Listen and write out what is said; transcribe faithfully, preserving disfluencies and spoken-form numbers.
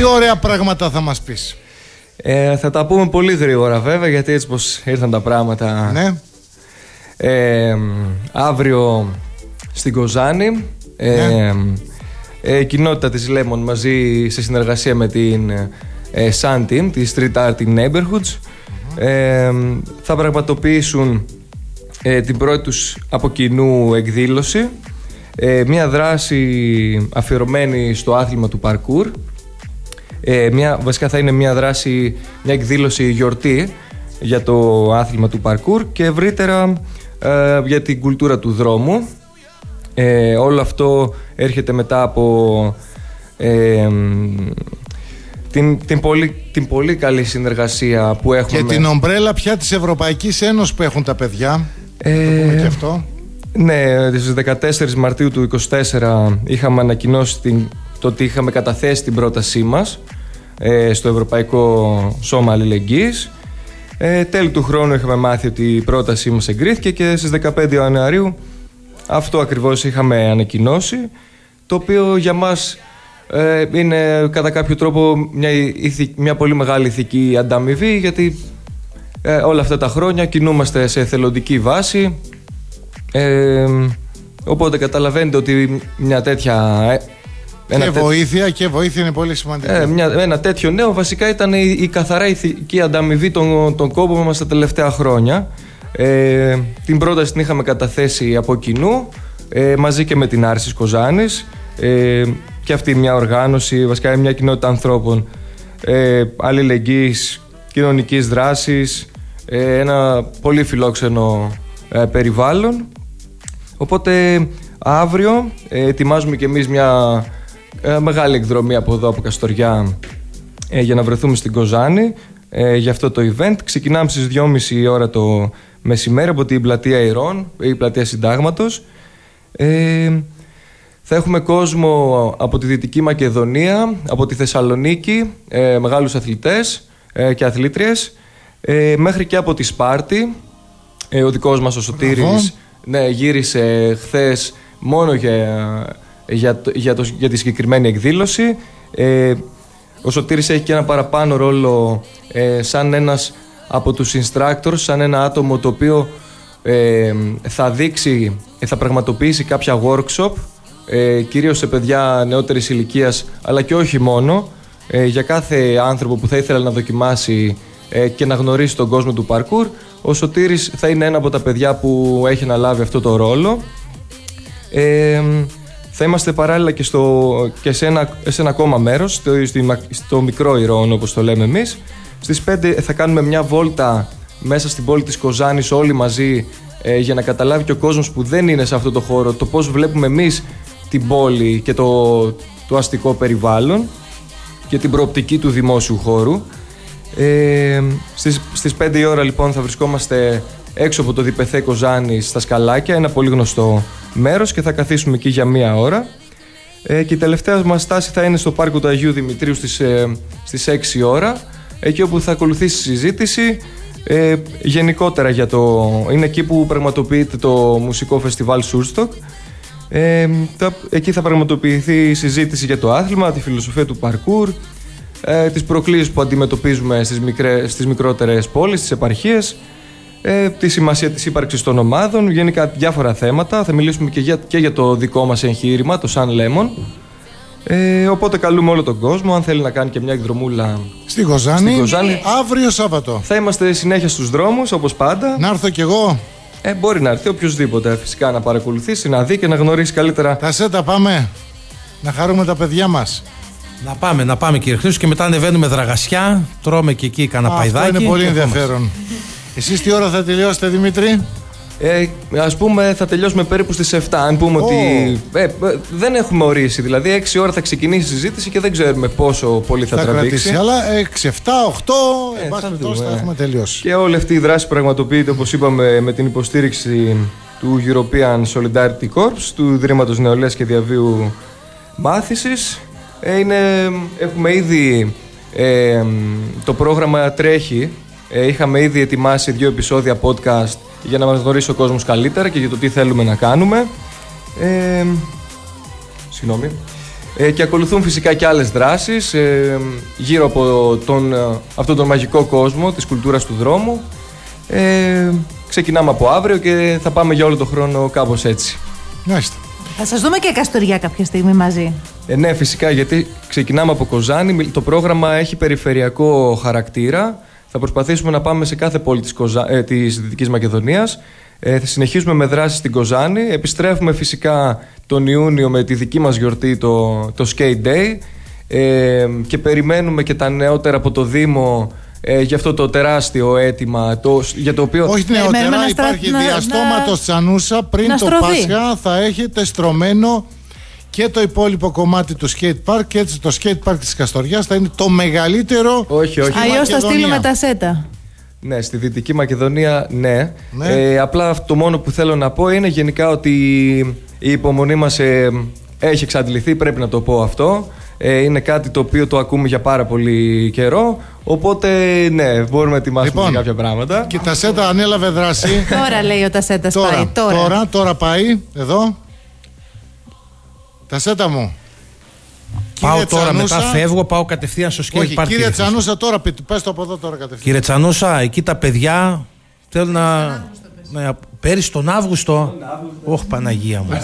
Τι ωραία πράγματα θα μας πεις. Ε, θα τα πούμε πολύ γρήγορα βέβαια, γιατί έτσι πως ήρθαν τα πράγματα. Ναι. Ε, αύριο στην Κοζάνη, ε, Ναι. ε, η κοινότητα της Lemon μαζί σε συνεργασία με την ε, Sun Team, τη Street Art in Neighborhoods, ε, θα πραγματοποιήσουν ε, την πρώτη τους από κοινού εκδήλωση, ε, μια δράση αφιερωμένη στο άθλημα του parkour. Ε, μια, βασικά θα είναι μια δράση, μια εκδήλωση γιορτή για το άθλημα του parkour και ευρύτερα ε, για την κουλτούρα του δρόμου. Ε, όλο αυτό έρχεται μετά από ε, την, την, πολύ, την πολύ καλή συνεργασία που έχουμε. Και με... την ομπρέλα πια της Ευρωπαϊκής Ένωσης που έχουν τα παιδιά. Ε, το πούμε και αυτό. Ναι, στις δεκατέσσερις Μαρτίου του είκοσι τέσσερα είχαμε ανακοινώσει την, το ότι είχαμε καταθέσει την πρότασή μας ε, στο Ευρωπαϊκό Σώμα Αλληλεγγύης. Ε, τέλη του χρόνου είχαμε μάθει ότι η πρότασή μας εγκρίθηκε και στις δεκαπέντε Ιανουαρίου αυτό ακριβώς είχαμε ανακοινώσει, το οποίο για μας ε, είναι κατά κάποιο τρόπο μια, ηθι, μια πολύ μεγάλη ηθική ανταμοιβή, γιατί ε, όλα αυτά τα χρόνια κινούμαστε σε εθελοντική βάση, ε, οπότε καταλαβαίνετε ότι μια τέτοια... Ένα και τέ... βοήθεια και βοήθεια είναι πολύ σημαντική. Ε, μια, ένα τέτοιο νέο βασικά ήταν η, η καθαρά ηθική ανταμοιβή των, των κόπων μας τα τελευταία χρόνια. Ε, την πρόταση την είχαμε καταθέσει από κοινού ε, μαζί και με την Άρσης Κοζάνης, ε, και αυτή μια οργάνωση, βασικά μια κοινότητα ανθρώπων ε, αλληλεγγύης, κοινωνικής δράσης, ε, ένα πολύ φιλόξενο ε, περιβάλλον. Οπότε αύριο ε, ετοιμάζουμε και εμείς μια ε, μεγάλη εκδρομή από εδώ από Καστοριά ε, για να βρεθούμε στην Κοζάνη ε, για αυτό το event. Ξεκινάμε στις δυόμιση η ώρα το μεσημέρι από την πλατεία Ηρών ή πλατεία Συντάγματος. Ε, θα έχουμε κόσμο από τη Δυτική Μακεδονία, από τη Θεσσαλονίκη, ε, μεγάλους αθλητές ε, και αθλήτριες, ε, μέχρι και από τη Σπάρτη. Ε, ο δικός μας ο Σωτήρης ναι, γύρισε χθες μόνο για, για, για, το, για τη συγκεκριμένη εκδήλωση. Ε, ο Σωτήρης έχει και ένα παραπάνω ρόλο ε, σαν ένας από τους instructors, σαν ένα άτομο το οποίο ε, θα δείξει, θα πραγματοποιήσει κάποια workshop, ε, κυρίως σε παιδιά νεότερης ηλικίας, αλλά και όχι μόνο, ε, για κάθε άνθρωπο που θα ήθελε να δοκιμάσει ε, και να γνωρίσει τον κόσμο του parkour. Ο Σωτήρης θα είναι ένα από τα παιδιά που έχει αναλάβει αυτό το ρόλο. Ε, θα είμαστε παράλληλα και, στο, και σε, ένα, σε ένα ακόμα μέρος, στο, στο μικρό Ηρών όπως το λέμε εμείς. Στις πέντε θα κάνουμε μια βόλτα μέσα στην πόλη της Κοζάνης όλοι μαζί, ε, για να καταλάβει και ο κόσμος που δεν είναι σε αυτό το χώρο το πώς βλέπουμε εμείς την πόλη και το, το αστικό περιβάλλον και την προοπτική του δημόσιου χώρου. Ε, στις, στις πέντε η ώρα λοιπόν θα βρισκόμαστε έξω από το Διπεθέ Κοζάνης στα Σκαλάκια, ένα πολύ γνωστό μέρος, και θα καθίσουμε εκεί για μία ώρα. Ε, και η τελευταία μας στάση θα είναι στο πάρκο του Αγίου Δημητρίου στις, ε, στις έξι η ώρα, εκεί όπου θα ακολουθήσει συζήτηση ε, γενικότερα για το... είναι εκεί που πραγματοποιείται το μουσικό φεστιβάλ Σούρστοκ. Ε, θα, εκεί θα πραγματοποιηθεί η συζήτηση για το άθλημα, τη φιλοσοφία του parkour, ε, τις προκλήσεις που αντιμετωπίζουμε στις, μικρές, στις μικρότερες πόλεις, στις επαρχίες, ε, τη σημασία της ύπαρξης των ομάδων, γενικά διάφορα θέματα. Θα μιλήσουμε και για, και για το δικό μας εγχείρημα, το Sun Lemon. Ε, οπότε καλούμε όλο τον κόσμο, αν θέλει να κάνει και μια εκδρομούλα στην Κοζάνη, στην Κοζάνη αύριο Σάββατο. Θα είμαστε συνέχεια στους δρόμους όπως πάντα. Να έρθω κι εγώ. Ε, μπορεί να έρθει οποιοδήποτε φυσικά να παρακολουθήσει, να δει και να γνωρίσει καλύτερα. Τα σέτα πάμε. Να χαρούμε τα παιδιά μας. Να πάμε, να πάμε κύριε Χρήστο, και μετά ανεβαίνουμε Δραγασιά. Τρώμε και εκεί κανένα παϊδάκι. Αυτό είναι πολύ ενδιαφέρον. Εσείς τι ώρα θα τελειώσετε, Δημήτρη? Ε, ας πούμε θα τελειώσουμε περίπου στις επτά. Αν πούμε oh. ότι ε, δεν έχουμε ορίσει, δηλαδή έξι ώρα θα ξεκινήσει η συζήτηση και δεν ξέρουμε πόσο πολύ θα, θα τραβήξει. Κρατήσει, αλλά έξι, επτά, οκτώ ε, θα, θα έχουμε τελειώσει. Και όλη αυτή η δράση πραγματοποιείται, όπως είπαμε, με την υποστήριξη του European Solidarity Corps, του Ιδρύματος Νεολαίας και Διαβίου Μάθησης. Ε, είναι, έχουμε ήδη ε, το πρόγραμμα τρέχει. Ε, είχαμε ήδη ετοιμάσει δύο επεισόδια podcast για να μας γνωρίσει ο κόσμος καλύτερα και για το τι θέλουμε να κάνουμε. Ε, συγγνώμη. Ε, και ακολουθούν φυσικά και άλλες δράσεις ε, γύρω από τον, ε, αυτόν τον μαγικό κόσμο της κουλτούρας του δρόμου. Ε, ξεκινάμε από αύριο και θα πάμε για όλο τον χρόνο κάπως έτσι. Μάλιστα. Θα σας δούμε και Καστοριά κάποια στιγμή μαζί. Ε, ναι, φυσικά, γιατί ξεκινάμε από Κοζάνη. Το πρόγραμμα έχει περιφερειακό χαρακτήρα. Θα προσπαθήσουμε να πάμε σε κάθε πόλη της, Κοζα... ε, της Δυτικής Μακεδονίας. Ε, θα συνεχίσουμε με δράσεις στην Κοζάνη. Επιστρέφουμε φυσικά τον Ιούνιο με τη δική μας γιορτή, το, το Skate Day. Ε, και περιμένουμε και τα νεότερα από το Δήμο ε, για αυτό το τεράστιο αίτημα. Το, για το οποίο... Όχι νεότερα, να υπάρχει στρα... διαστόματος Τσανούσα. Πριν το Πάσχα θα έχετε στρωμένο και το υπόλοιπο κομμάτι του skate park, και έτσι το skate park της Καστοριάς θα είναι το μεγαλύτερο. Όχι, όχι. Αλλιώς θα στείλουμε τα σέτα. Ναι, στη Δυτική Μακεδονία ναι. ναι. Ε, απλά το μόνο που θέλω να πω είναι γενικά ότι η υπομονή μας ε, έχει εξαντληθεί, πρέπει να το πω αυτό. Ε, είναι κάτι το οποίο το ακούμε για πάρα πολύ καιρό. Οπότε ναι, μπορούμε να ετοιμάσουμε λοιπόν, κάποια πράγματα. Και τα Σέτα ανέλαβε δράση. Τώρα λέει ο Τασέτας τώρα, πάει. Τώρα. τώρα, τώρα πάει. Εδώ. Τα Σέτα μου. Πάω Κύριε τώρα, Τσανούσα, μετά φεύγω, πάω κατευθείαν στο skate όχι, park. κύριε Τσανούσα, τώρα πες το από εδώ τώρα κατευθείαν. Κύριε Τσανούσα, εκεί τα παιδιά θέλουν να. να... Πέρυσι τον Αύγουστο. Όχι, Παναγία μου.